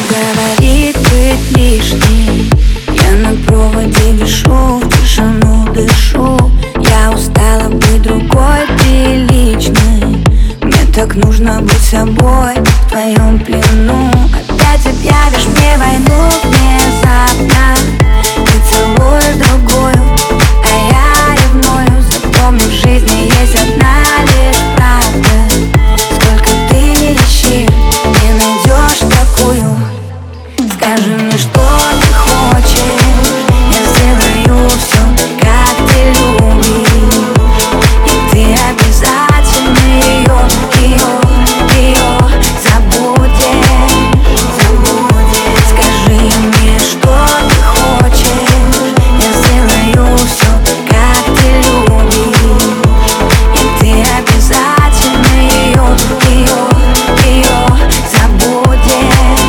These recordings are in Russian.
говорит быть лишним. Я на проводе вишу, в тишину дышу. Я устала быть другой, приличной. Мне так нужно быть собой в твоем плену. Опять объявишь мне войну внезапно. Ты целуешь другую, а я ревную. Запомни, в жизни есть одна лишь правда. Сколько ты не ищи, не найдешь такую. Скажи мне, что ты хочешь, я сделаю все, как ты любишь. И ты обязательно ее забудешь. Скажи мне, что ты хочешь, я сделаю все, как ты любишь. И ты обязательно ее забудешь.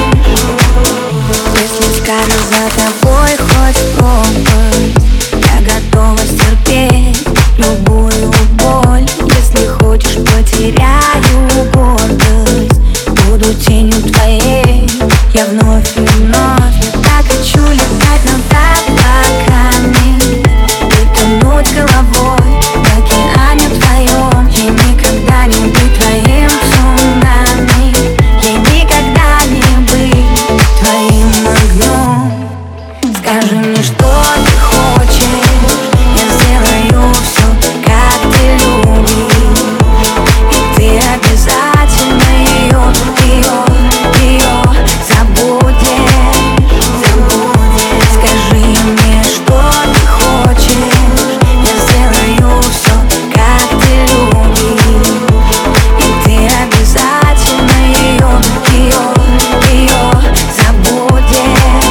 Если скажу за тобой хоть пропасть, я готова стерпеть любую боль. Если хочешь, потеряю гордость, буду тенью твоей, я вновь и вновь. Я так хочу летать над облаками и тонуть головой в океане твоем. Я никогда не быть твоим цунами, я никогда не быть твоим огнем. Скажи мне, что ты хочешь, я сделаю все, как ты любишь. И ты обязательно ее забудешь. Скажи мне, что ты хочешь, я сделаю все, как ты любишь. И ты обязательно ее забудешь.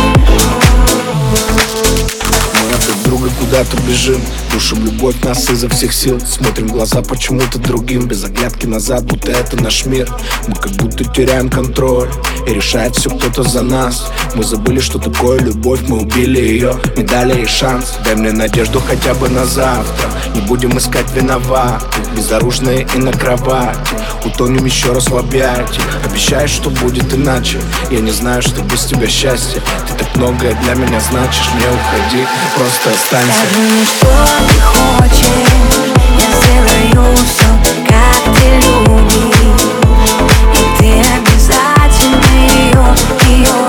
Мы от друга куда-то бежим, душим любовь нас изо всех сил. Смотрим в глаза почему-то другим, без оглядки назад, будто это наш мир. Мы как будто теряем контроль, и решает все кто-то за нас. Мы забыли, что такое любовь, мы убили ее, не дали ей шанс. Дай мне надежду хотя бы на завтра, не будем искать виноватых, безоружные и на кровати. Утонем еще раз в объятии, обещаешь, что будет иначе. Я не знаю, что без тебя счастье. Ты так многое для меня значишь, не уходи, просто останься. Скажи мне, что ты хочешь, я сделаю все, как ты любишь. И ты обязательно ее